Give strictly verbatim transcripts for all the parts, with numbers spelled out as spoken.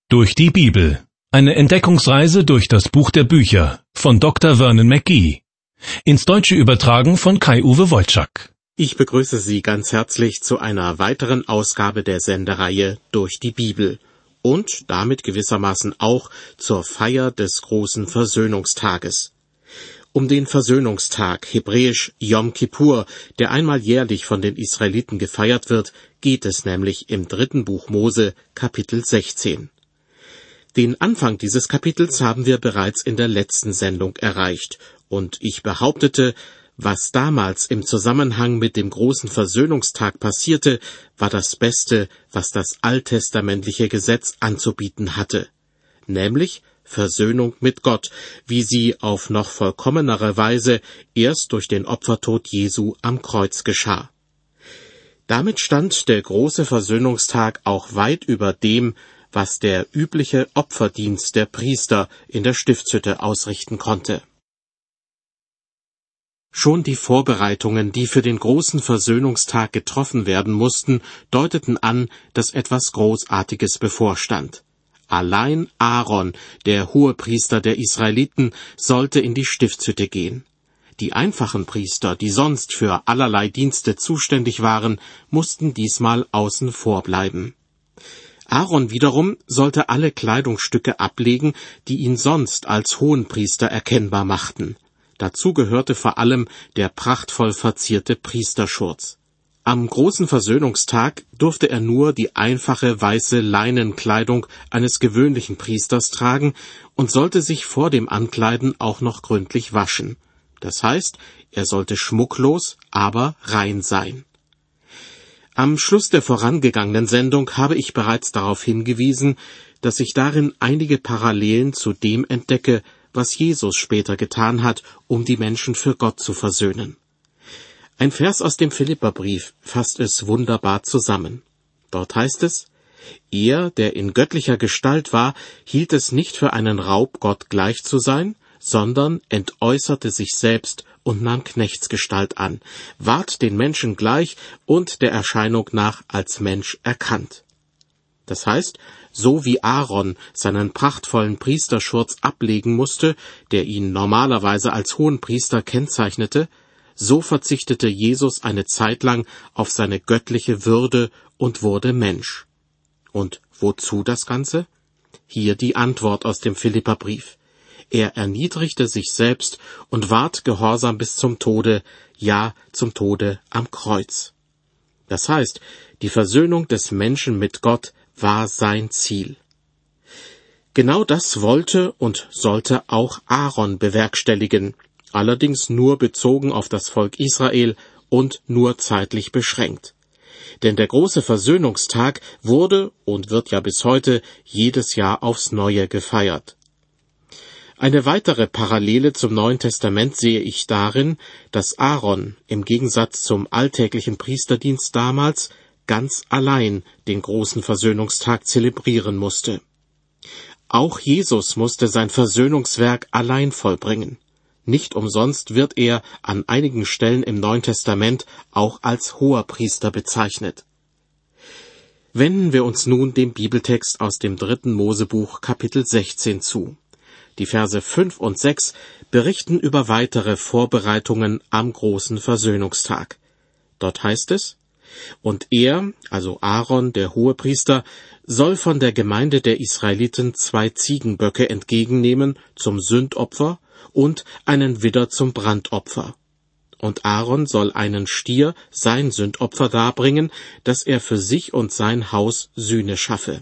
Durch die Bibel. Eine Entdeckungsreise durch das Buch der Bücher von Doktor Vernon McGee. Ins Deutsche übertragen von Kai-Uwe Wolczak. Ich begrüße Sie ganz herzlich zu einer weiteren Ausgabe der Sendereihe Durch die Bibel und damit gewissermaßen auch zur Feier des großen Versöhnungstages. Um den Versöhnungstag, hebräisch Yom Kippur, der einmal jährlich von den Israeliten gefeiert wird, geht es nämlich im dritten Buch Mose, Kapitel sechzehn. Den Anfang dieses Kapitels haben wir bereits in der letzten Sendung erreicht, und ich behauptete, was damals im Zusammenhang mit dem großen Versöhnungstag passierte, war das Beste, was das alttestamentliche Gesetz anzubieten hatte, nämlich Versöhnung mit Gott, wie sie auf noch vollkommenere Weise erst durch den Opfertod Jesu am Kreuz geschah. Damit stand der große Versöhnungstag auch weit über dem, was der übliche Opferdienst der Priester in der Stiftshütte ausrichten konnte. Schon die Vorbereitungen, die für den großen Versöhnungstag getroffen werden mussten, deuteten an, dass etwas Großartiges bevorstand. Allein Aaron, der Hohepriester der Israeliten, sollte in die Stiftshütte gehen. Die einfachen Priester, die sonst für allerlei Dienste zuständig waren, mussten diesmal außen vor bleiben. Aaron wiederum sollte alle Kleidungsstücke ablegen, die ihn sonst als Hohenpriester erkennbar machten. Dazu gehörte vor allem der prachtvoll verzierte Priesterschurz. Am großen Versöhnungstag durfte er nur die einfache weiße Leinenkleidung eines gewöhnlichen Priesters tragen und sollte sich vor dem Ankleiden auch noch gründlich waschen. Das heißt, er sollte schmucklos, aber rein sein. Am Schluss der vorangegangenen Sendung habe ich bereits darauf hingewiesen, dass ich darin einige Parallelen zu dem entdecke, was Jesus später getan hat, um die Menschen für Gott zu versöhnen. Ein Vers aus dem Philipperbrief fasst es wunderbar zusammen. Dort heißt es: Er, der in göttlicher Gestalt war, hielt es nicht für einen Raub, Gott gleich zu sein, sondern entäußerte sich selbst und nahm Knechtsgestalt an, ward den Menschen gleich und der Erscheinung nach als Mensch erkannt. Das heißt, so wie Aaron seinen prachtvollen Priesterschurz ablegen musste, der ihn normalerweise als Hohenpriester kennzeichnete, so verzichtete Jesus eine Zeit lang auf seine göttliche Würde und wurde Mensch. Und wozu das Ganze? Hier die Antwort aus dem Philipperbrief. Er erniedrigte sich selbst und ward gehorsam bis zum Tode, ja, zum Tode am Kreuz. Das heißt, die Versöhnung des Menschen mit Gott war sein Ziel. Genau das wollte und sollte auch Aaron bewerkstelligen, allerdings nur bezogen auf das Volk Israel und nur zeitlich beschränkt. Denn der große Versöhnungstag wurde und wird ja bis heute jedes Jahr aufs Neue gefeiert. Eine weitere Parallele zum Neuen Testament sehe ich darin, dass Aaron im Gegensatz zum alltäglichen Priesterdienst damals ganz allein den großen Versöhnungstag zelebrieren musste. Auch Jesus musste sein Versöhnungswerk allein vollbringen. Nicht umsonst wird er an einigen Stellen im Neuen Testament auch als Hoherpriester bezeichnet. Wenden wir uns nun dem Bibeltext aus dem dritten Mosebuch Kapitel sechzehn zu. Die Verse fünf und sechs berichten über weitere Vorbereitungen am großen Versöhnungstag. Dort heißt es: Und er, also Aaron, der Hohepriester, soll von der Gemeinde der Israeliten zwei Ziegenböcke entgegennehmen zum Sündopfer und einen Widder zum Brandopfer. Und Aaron soll einen Stier, sein Sündopfer, darbringen, dass er für sich und sein Haus Sühne schaffe.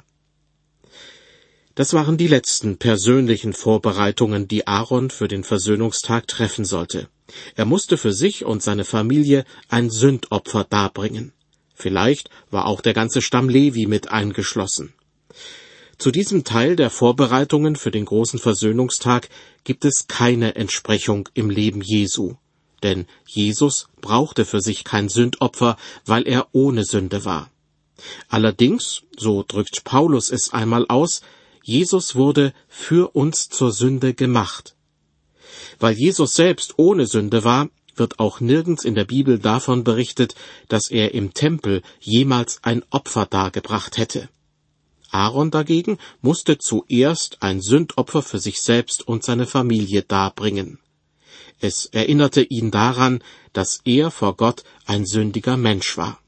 Das waren die letzten persönlichen Vorbereitungen, die Aaron für den Versöhnungstag treffen sollte. Er musste für sich und seine Familie ein Sündopfer darbringen. Vielleicht war auch der ganze Stamm Levi mit eingeschlossen. Zu diesem Teil der Vorbereitungen für den großen Versöhnungstag gibt es keine Entsprechung im Leben Jesu. Denn Jesus brauchte für sich kein Sündopfer, weil er ohne Sünde war. Allerdings, so drückt Paulus es einmal aus, Jesus wurde für uns zur Sünde gemacht. Weil Jesus selbst ohne Sünde war, wird auch nirgends in der Bibel davon berichtet, dass er im Tempel jemals ein Opfer dargebracht hätte. Aaron dagegen musste zuerst ein Sündopfer für sich selbst und seine Familie darbringen. Es erinnerte ihn daran, dass er vor Gott ein sündiger Mensch war.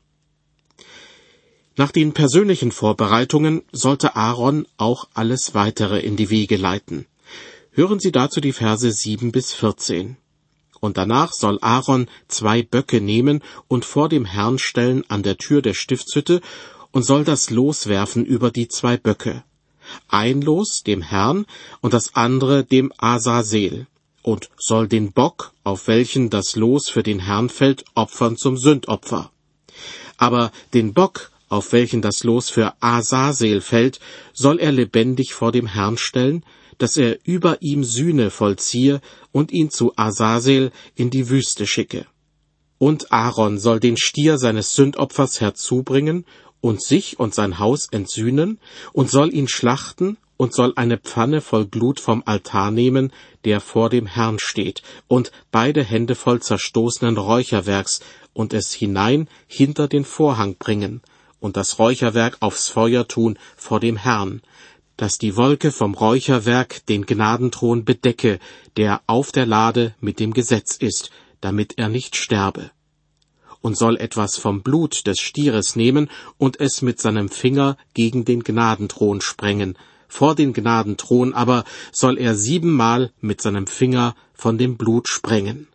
Nach den persönlichen Vorbereitungen sollte Aaron auch alles Weitere in die Wege leiten. Hören Sie dazu die Verse sieben bis vierzehn. Und danach soll Aaron zwei Böcke nehmen und vor dem Herrn stellen an der Tür der Stiftshütte und soll das Los werfen über die zwei Böcke. Ein Los dem Herrn und das andere dem Azazel, und soll den Bock, auf welchen das Los für den Herrn fällt, opfern zum Sündopfer. Aber den Bock, auf welchen das Los für Azazel fällt, soll er lebendig vor dem Herrn stellen, dass er über ihm Sühne vollziehe und ihn zu Azazel in die Wüste schicke. Und Aaron soll den Stier seines Sündopfers herzubringen und sich und sein Haus entsühnen und soll ihn schlachten und soll eine Pfanne voll Glut vom Altar nehmen, der vor dem Herrn steht, und beide Hände voll zerstoßenen Räucherwerks und es hinein hinter den Vorhang bringen und das Räucherwerk aufs Feuer tun vor dem Herrn, dass die Wolke vom Räucherwerk den Gnadenthron bedecke, der auf der Lade mit dem Gesetz ist, damit er nicht sterbe. Und soll etwas vom Blut des Stieres nehmen und es mit seinem Finger gegen den Gnadenthron sprengen. Vor den Gnadenthron aber soll er siebenmal mit seinem Finger von dem Blut sprengen.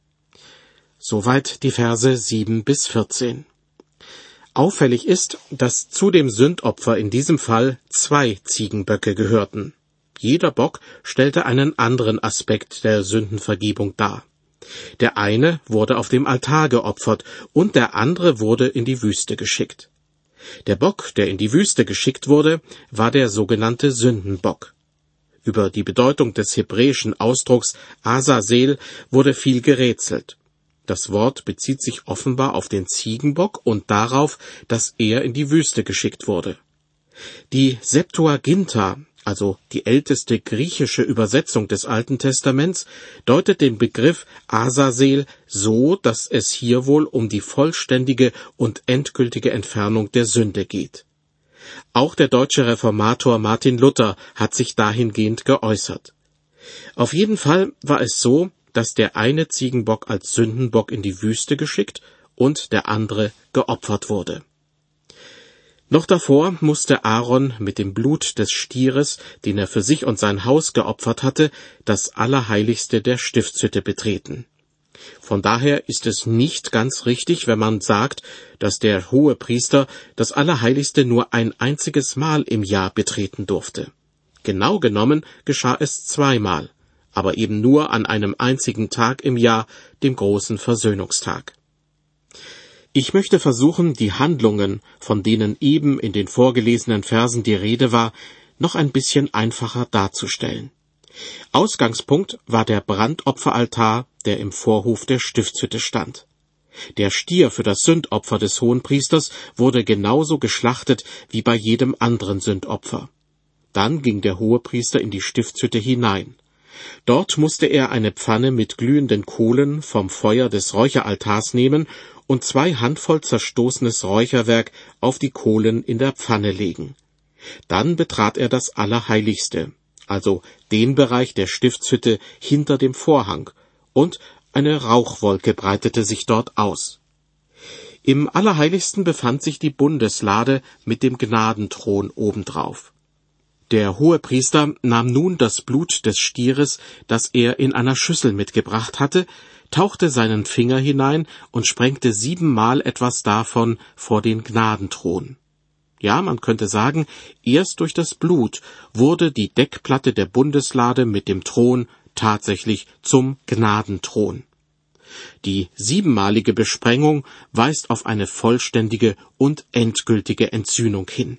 Soweit die Verse sieben bis vierzehn. Auffällig ist, dass zu dem Sündopfer in diesem Fall zwei Ziegenböcke gehörten. Jeder Bock stellte einen anderen Aspekt der Sündenvergebung dar. Der eine wurde auf dem Altar geopfert und der andere wurde in die Wüste geschickt. Der Bock, der in die Wüste geschickt wurde, war der sogenannte Sündenbock. Über die Bedeutung des hebräischen Ausdrucks Azazel wurde viel gerätselt. Das Wort bezieht sich offenbar auf den Ziegenbock und darauf, dass er in die Wüste geschickt wurde. Die Septuaginta, also die älteste griechische Übersetzung des Alten Testaments, deutet den Begriff Azazel so, dass es hier wohl um die vollständige und endgültige Entfernung der Sünde geht. Auch der deutsche Reformator Martin Luther hat sich dahingehend geäußert. Auf jeden Fall war es so, dass der eine Ziegenbock als Sündenbock in die Wüste geschickt und der andere geopfert wurde. Noch davor musste Aaron mit dem Blut des Stieres, den er für sich und sein Haus geopfert hatte, das Allerheiligste der Stiftshütte betreten. Von daher ist es nicht ganz richtig, wenn man sagt, dass der Hohepriester das Allerheiligste nur ein einziges Mal im Jahr betreten durfte. Genau genommen geschah es zweimal, aber eben nur an einem einzigen Tag im Jahr, dem großen Versöhnungstag. Ich möchte versuchen, die Handlungen, von denen eben in den vorgelesenen Versen die Rede war, noch ein bisschen einfacher darzustellen. Ausgangspunkt war der Brandopferaltar, der im Vorhof der Stiftshütte stand. Der Stier für das Sündopfer des Hohenpriesters wurde genauso geschlachtet wie bei jedem anderen Sündopfer. Dann ging der Hohepriester in die Stiftshütte hinein. Dort musste er eine Pfanne mit glühenden Kohlen vom Feuer des Räucheraltars nehmen und zwei Handvoll zerstoßenes Räucherwerk auf die Kohlen in der Pfanne legen. Dann betrat er das Allerheiligste, also den Bereich der Stiftshütte hinter dem Vorhang, und eine Rauchwolke breitete sich dort aus. Im Allerheiligsten befand sich die Bundeslade mit dem Gnadenthron obendrauf. Der Hohepriester nahm nun das Blut des Stieres, das er in einer Schüssel mitgebracht hatte, tauchte seinen Finger hinein und sprengte siebenmal etwas davon vor den Gnadenthron. Ja, man könnte sagen, erst durch das Blut wurde die Deckplatte der Bundeslade mit dem Thron tatsächlich zum Gnadenthron. Die siebenmalige Besprengung weist auf eine vollständige und endgültige Entsühnung hin.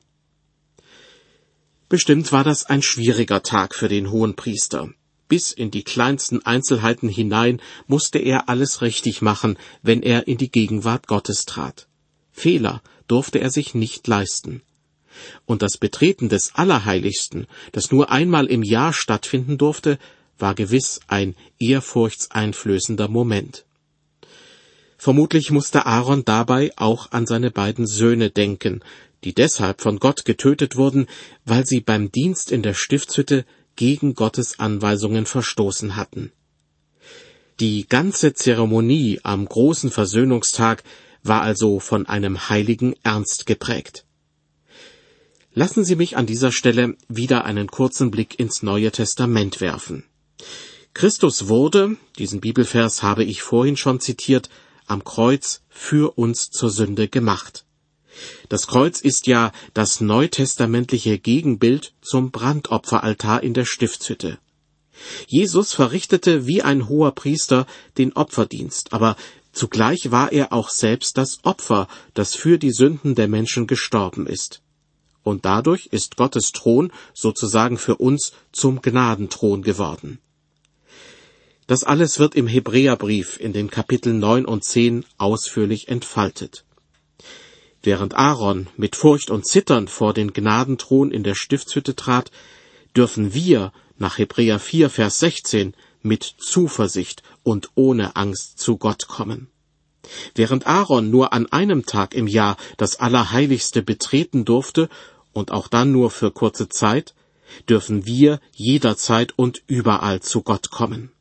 Bestimmt war das ein schwieriger Tag für den Hohenpriester. Bis in die kleinsten Einzelheiten hinein musste er alles richtig machen, wenn er in die Gegenwart Gottes trat. Fehler durfte er sich nicht leisten. Und das Betreten des Allerheiligsten, das nur einmal im Jahr stattfinden durfte, war gewiss ein ehrfurchtseinflößender Moment. Vermutlich musste Aaron dabei auch an seine beiden Söhne denken, die deshalb von Gott getötet wurden, weil sie beim Dienst in der Stiftshütte gegen Gottes Anweisungen verstoßen hatten. Die ganze Zeremonie am großen Versöhnungstag war also von einem heiligen Ernst geprägt. Lassen Sie mich an dieser Stelle wieder einen kurzen Blick ins Neue Testament werfen. Christus wurde, diesen Bibelvers habe ich vorhin schon zitiert, am Kreuz für uns zur Sünde gemacht. Das Kreuz ist ja das neutestamentliche Gegenbild zum Brandopferaltar in der Stiftshütte. Jesus verrichtete wie ein hoher Priester den Opferdienst, aber zugleich war er auch selbst das Opfer, das für die Sünden der Menschen gestorben ist. Und dadurch ist Gottes Thron sozusagen für uns zum Gnadenthron geworden. Das alles wird im Hebräerbrief in den Kapiteln neun und zehn ausführlich entfaltet. Während Aaron mit Furcht und Zittern vor den Gnadenthron in der Stiftshütte trat, dürfen wir nach Hebräer vier, Vers sechzehn mit Zuversicht und ohne Angst zu Gott kommen. Während Aaron nur an einem Tag im Jahr das Allerheiligste betreten durfte, und auch dann nur für kurze Zeit, dürfen wir jederzeit und überall zu Gott kommen.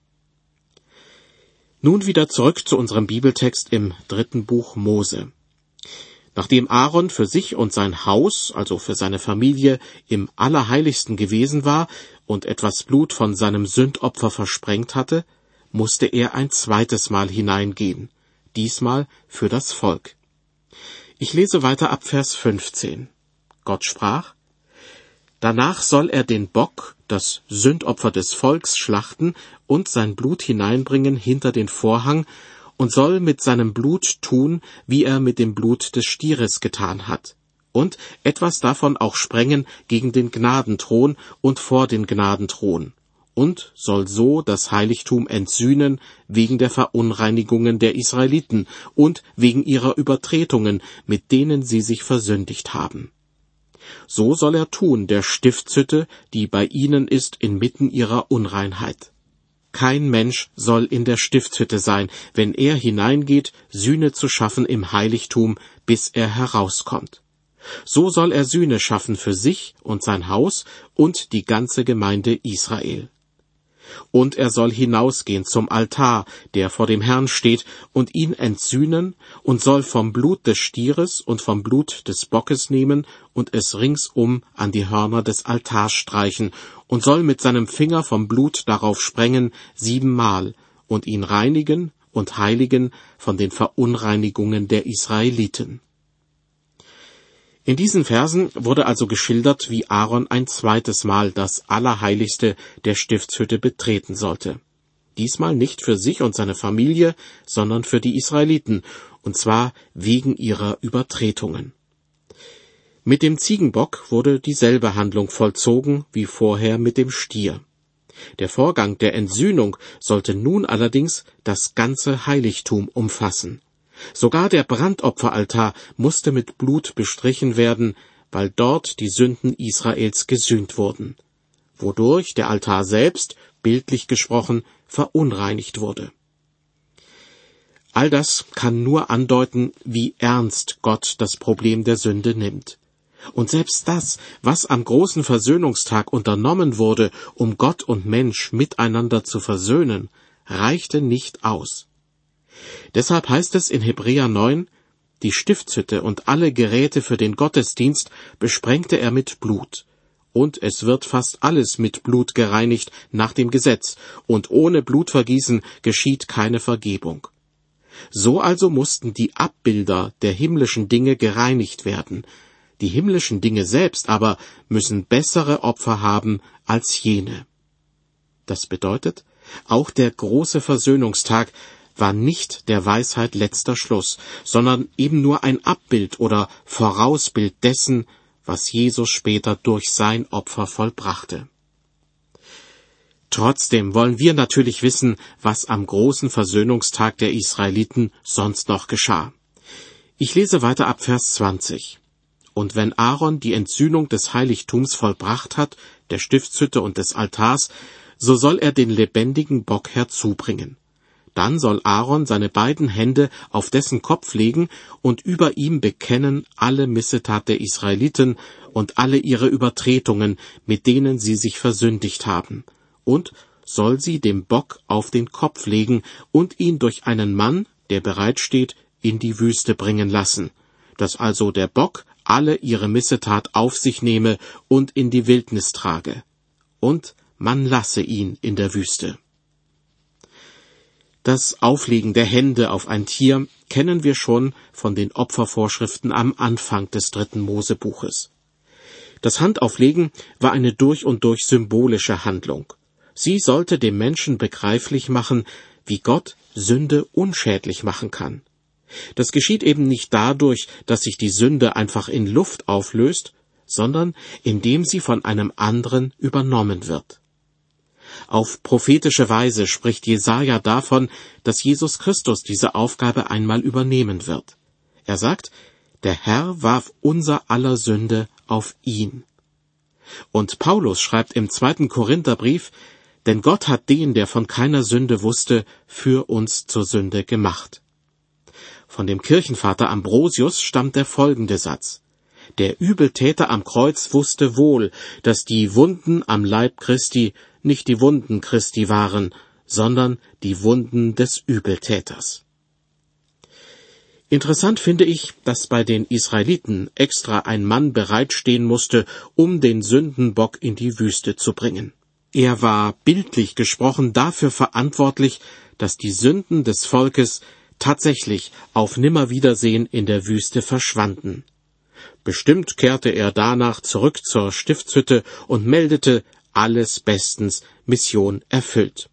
Nun wieder zurück zu unserem Bibeltext im dritten Buch Mose. Nachdem Aaron für sich und sein Haus, also für seine Familie, im Allerheiligsten gewesen war und etwas Blut von seinem Sündopfer versprengt hatte, musste er ein zweites Mal hineingehen, diesmal für das Volk. Ich lese weiter ab Vers fünfzehn. Gott sprach: Danach soll er den Bock, das Sündopfer des Volks, schlachten und sein Blut hineinbringen hinter den Vorhang und soll mit seinem Blut tun, wie er mit dem Blut des Stieres getan hat, und etwas davon auch sprengen gegen den Gnadenthron und vor den Gnadenthron, und soll so das Heiligtum entsühnen wegen der Verunreinigungen der Israeliten und wegen ihrer Übertretungen, mit denen sie sich versündigt haben. So soll er tun der Stiftshütte, die bei ihnen ist, inmitten ihrer Unreinheit. Kein Mensch soll in der Stiftshütte sein, wenn er hineingeht, Sühne zu schaffen im Heiligtum, bis er herauskommt. So soll er Sühne schaffen für sich und sein Haus und die ganze Gemeinde Israel. Und er soll hinausgehen zum Altar, der vor dem Herrn steht, und ihn entsühnen, und soll vom Blut des Stieres und vom Blut des Bockes nehmen und es ringsum an die Hörner des Altars streichen, und soll mit seinem Finger vom Blut darauf sprengen siebenmal und ihn reinigen und heiligen von den Verunreinigungen der Israeliten. In diesen Versen wurde also geschildert, wie Aaron ein zweites Mal das Allerheiligste der Stiftshütte betreten sollte. Diesmal nicht für sich und seine Familie, sondern für die Israeliten, und zwar wegen ihrer Übertretungen. Mit dem Ziegenbock wurde dieselbe Handlung vollzogen wie vorher mit dem Stier. Der Vorgang der Entsühnung sollte nun allerdings das ganze Heiligtum umfassen. Sogar der Brandopferaltar musste mit Blut bestrichen werden, weil dort die Sünden Israels gesühnt wurden, wodurch der Altar selbst, bildlich gesprochen, verunreinigt wurde. All das kann nur andeuten, wie ernst Gott das Problem der Sünde nimmt. Und selbst das, was am großen Versöhnungstag unternommen wurde, um Gott und Mensch miteinander zu versöhnen, reichte nicht aus. Deshalb heißt es in Hebräer neun, die Stiftshütte und alle Geräte für den Gottesdienst besprengte er mit Blut. Und es wird fast alles mit Blut gereinigt nach dem Gesetz, und ohne Blutvergießen geschieht keine Vergebung. So also mussten die Abbilder der himmlischen Dinge gereinigt werden. Die himmlischen Dinge selbst aber müssen bessere Opfer haben als jene. Das bedeutet, auch der große Versöhnungstag war nicht der Weisheit letzter Schluss, sondern eben nur ein Abbild oder Vorausbild dessen, was Jesus später durch sein Opfer vollbrachte. Trotzdem wollen wir natürlich wissen, was am großen Versöhnungstag der Israeliten sonst noch geschah. Ich lese weiter ab Vers zwanzig. Und wenn Aaron die Entsühnung des Heiligtums vollbracht hat, der Stiftshütte und des Altars, so soll er den lebendigen Bock herzubringen. Dann soll Aaron seine beiden Hände auf dessen Kopf legen und über ihm bekennen alle Missetat der Israeliten und alle ihre Übertretungen, mit denen sie sich versündigt haben, und soll sie dem Bock auf den Kopf legen und ihn durch einen Mann, der bereitsteht, in die Wüste bringen lassen, dass also der Bock alle ihre Missetat auf sich nehme und in die Wildnis trage. Und man lasse ihn in der Wüste. Das Auflegen der Hände auf ein Tier kennen wir schon von den Opfervorschriften am Anfang des dritten Mosebuches. Das Handauflegen war eine durch und durch symbolische Handlung. Sie sollte dem Menschen begreiflich machen, wie Gott Sünde unschädlich machen kann. Das geschieht eben nicht dadurch, dass sich die Sünde einfach in Luft auflöst, sondern indem sie von einem anderen übernommen wird. Auf prophetische Weise spricht Jesaja davon, dass Jesus Christus diese Aufgabe einmal übernehmen wird. Er sagt, der Herr warf unser aller Sünde auf ihn. Und Paulus schreibt im zweiten Korintherbrief, denn Gott hat den, der von keiner Sünde wusste, für uns zur Sünde gemacht. Von dem Kirchenvater Ambrosius stammt der folgende Satz: Der Übeltäter am Kreuz wusste wohl, dass die Wunden am Leib Christi nicht die Wunden Christi waren, sondern die Wunden des Übeltäters. Interessant finde ich, dass bei den Israeliten extra ein Mann bereitstehen musste, um den Sündenbock in die Wüste zu bringen. Er war, bildlich gesprochen, dafür verantwortlich, dass die Sünden des Volkes tatsächlich auf Nimmerwiedersehen in der Wüste verschwanden. Bestimmt kehrte er danach zurück zur Stiftshütte und meldete, alles bestens, Mission erfüllt.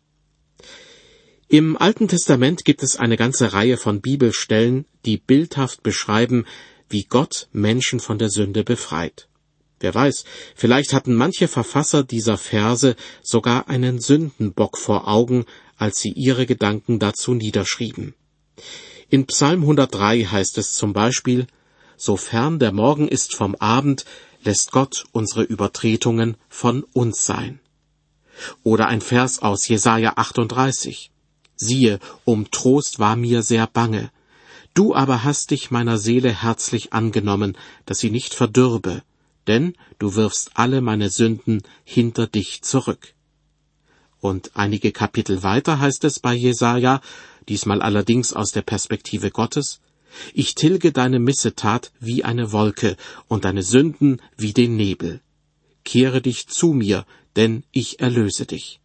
Im Alten Testament gibt es eine ganze Reihe von Bibelstellen, die bildhaft beschreiben, wie Gott Menschen von der Sünde befreit. Wer weiß, vielleicht hatten manche Verfasser dieser Verse sogar einen Sündenbock vor Augen, als sie ihre Gedanken dazu niederschrieben. In Psalm hundertdrei heißt es zum Beispiel, so fern der Morgen ist vom Abend, lässt Gott unsere Übertretungen von uns sein. Oder ein Vers aus Jesaja achtunddreißig. Siehe, um Trost war mir sehr bange. Du aber hast dich meiner Seele herzlich angenommen, dass sie nicht verdürbe, denn du wirfst alle meine Sünden hinter dich zurück. Und einige Kapitel weiter heißt es bei Jesaja, diesmal allerdings aus der Perspektive Gottes, ich tilge deine Missetat wie eine Wolke und deine Sünden wie den Nebel. Kehre dich zu mir, denn ich erlöse dich.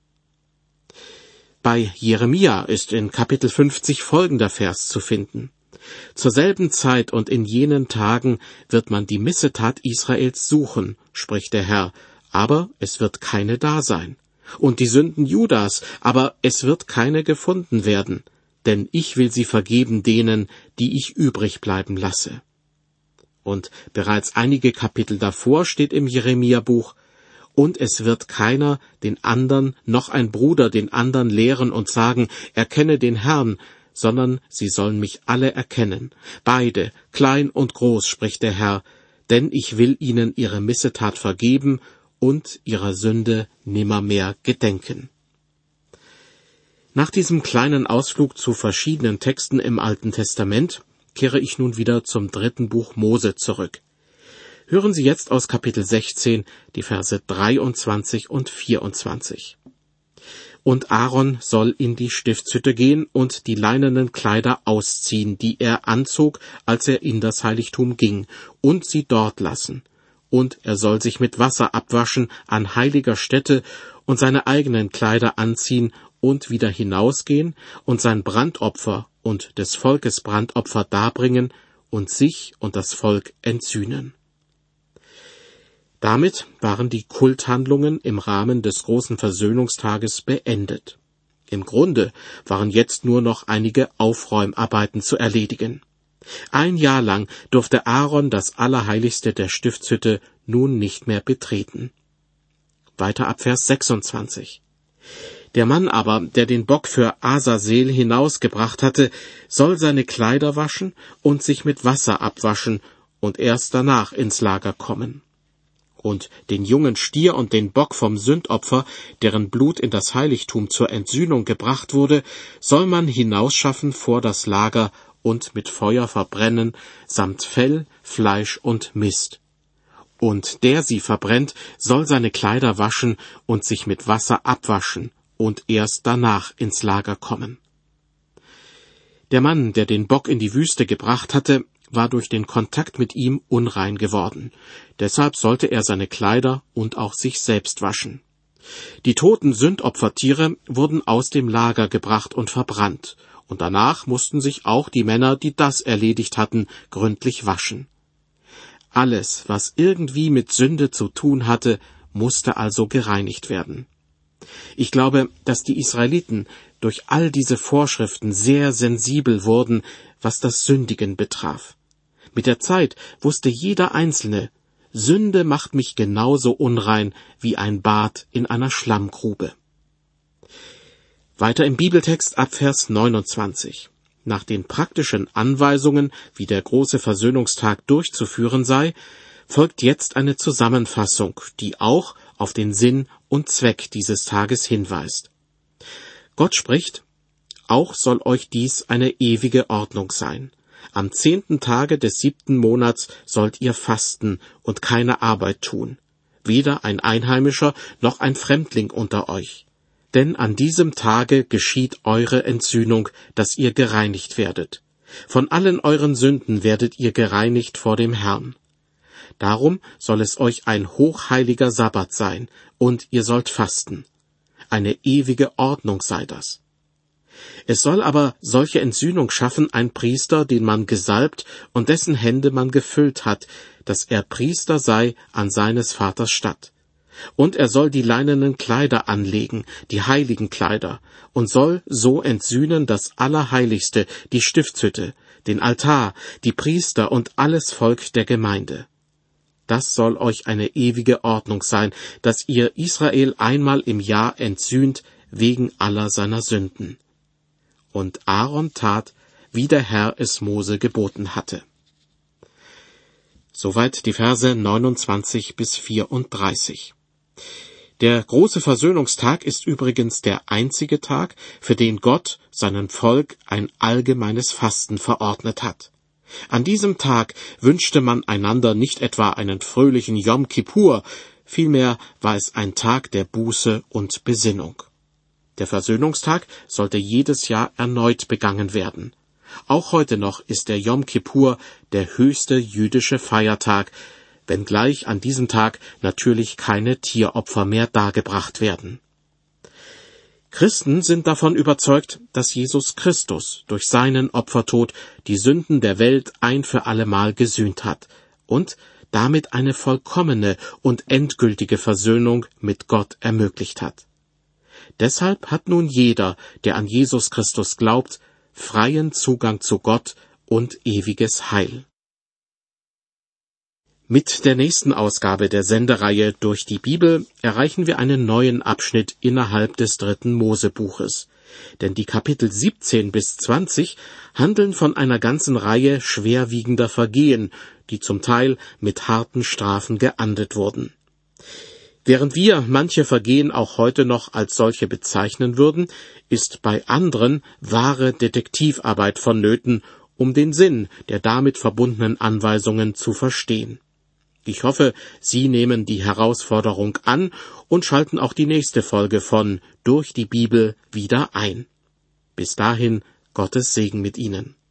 Bei Jeremia ist in Kapitel fünfzig folgender Vers zu finden. Zur selben Zeit und in jenen Tagen wird man die Missetat Israels suchen, spricht der Herr, aber es wird keine da sein. Und die Sünden Judas, aber es wird keine gefunden werden. Denn ich will sie vergeben denen, die ich übrig bleiben lasse. Und bereits einige Kapitel davor steht im Jeremia-Buch, und es wird keiner den andern, noch ein Bruder den andern lehren und sagen, erkenne den Herrn, sondern sie sollen mich alle erkennen, beide, klein und groß, spricht der Herr, denn ich will ihnen ihre Missetat vergeben und ihrer Sünde nimmermehr gedenken. Nach diesem kleinen Ausflug zu verschiedenen Texten im Alten Testament kehre ich nun wieder zum dritten Buch Mose zurück. Hören Sie jetzt aus Kapitel sechzehn die Verse dreiundzwanzig und vierundzwanzig. Und Aaron soll in die Stiftshütte gehen und die leinenen Kleider ausziehen, die er anzog, als er in das Heiligtum ging, und sie dort lassen. Und er soll sich mit Wasser abwaschen an heiliger Stätte und seine eigenen Kleider anziehen und wieder hinausgehen und sein Brandopfer und des Volkes Brandopfer darbringen und sich und das Volk entsühnen. Damit waren die Kulthandlungen im Rahmen des großen Versöhnungstages beendet. Im Grunde waren jetzt nur noch einige Aufräumarbeiten zu erledigen. Ein Jahr lang durfte Aaron das Allerheiligste der Stiftshütte nun nicht mehr betreten. Weiter ab Vers sechsundzwanzig. Der Mann aber, der den Bock für Asasel hinausgebracht hatte, soll seine Kleider waschen und sich mit Wasser abwaschen und erst danach ins Lager kommen. und den jungen Stier und den Bock vom Sündopfer, deren Blut in das Heiligtum zur Entsühnung gebracht wurde, soll man hinausschaffen vor das Lager und mit Feuer verbrennen, samt Fell, Fleisch und Mist. Und der sie verbrennt, soll seine Kleider waschen und sich mit Wasser abwaschen und erst danach ins Lager kommen. Der Mann, der den Bock in die Wüste gebracht hatte, war durch den Kontakt mit ihm unrein geworden. Deshalb sollte er seine Kleider und auch sich selbst waschen. Die toten Sündopfertiere wurden aus dem Lager gebracht und verbrannt, und danach mussten sich auch die Männer, die das erledigt hatten, gründlich waschen. Alles, was irgendwie mit Sünde zu tun hatte, musste also gereinigt werden. Ich glaube, dass die Israeliten durch all diese Vorschriften sehr sensibel wurden, was das Sündigen betraf. Mit der Zeit wusste jeder Einzelne, Sünde macht mich genauso unrein wie ein Bad in einer Schlammgrube. Weiter im Bibeltext ab Vers neunundzwanzig. Nach den praktischen Anweisungen, wie der große Versöhnungstag durchzuführen sei, folgt jetzt eine Zusammenfassung, die auch auf den Sinn und Zweck dieses Tages hinweist. Gott spricht: Auch soll euch dies eine ewige Ordnung sein. Am zehnten Tage des siebten Monats sollt ihr fasten und keine Arbeit tun, weder ein Einheimischer noch ein Fremdling unter euch. Denn an diesem Tage geschieht eure Entsühnung, dass ihr gereinigt werdet. Von allen euren Sünden werdet ihr gereinigt vor dem Herrn. Darum soll es euch ein hochheiliger Sabbat sein, und ihr sollt fasten. Eine ewige Ordnung sei das. Es soll aber solche Entsühnung schaffen ein Priester, den man gesalbt und dessen Hände man gefüllt hat, dass er Priester sei an seines Vaters statt. Und er soll die leinenen Kleider anlegen, die heiligen Kleider, und soll so entsühnen das Allerheiligste, die Stiftshütte, den Altar, die Priester und alles Volk der Gemeinde. Das soll euch eine ewige Ordnung sein, dass ihr Israel einmal im Jahr entsühnt wegen aller seiner Sünden. Und Aaron tat, wie der Herr es Mose geboten hatte. Soweit die Verse neunundzwanzig bis vierunddreißig. Der große Versöhnungstag ist übrigens der einzige Tag, für den Gott seinem Volk ein allgemeines Fasten verordnet hat. An diesem Tag wünschte man einander nicht etwa einen fröhlichen Jom Kippur, vielmehr war es ein Tag der Buße und Besinnung. Der Versöhnungstag sollte jedes Jahr erneut begangen werden. Auch heute noch ist der Jom Kippur der höchste jüdische Feiertag, wenngleich an diesem Tag natürlich keine Tieropfer mehr dargebracht werden. Christen sind davon überzeugt, dass Jesus Christus durch seinen Opfertod die Sünden der Welt ein für allemal gesühnt hat und damit eine vollkommene und endgültige Versöhnung mit Gott ermöglicht hat. Deshalb hat nun jeder, der an Jesus Christus glaubt, freien Zugang zu Gott und ewiges Heil. Mit der nächsten Ausgabe der Sendereihe Durch die Bibel erreichen wir einen neuen Abschnitt innerhalb des dritten Mosebuches. Denn die Kapitel siebzehn bis zwanzig handeln von einer ganzen Reihe schwerwiegender Vergehen, die zum Teil mit harten Strafen geahndet wurden. Während wir manche Vergehen auch heute noch als solche bezeichnen würden, ist bei anderen wahre Detektivarbeit vonnöten, um den Sinn der damit verbundenen Anweisungen zu verstehen. Ich hoffe, Sie nehmen die Herausforderung an und schalten auch die nächste Folge von Durch die Bibel wieder ein. Bis dahin, Gottes Segen mit Ihnen.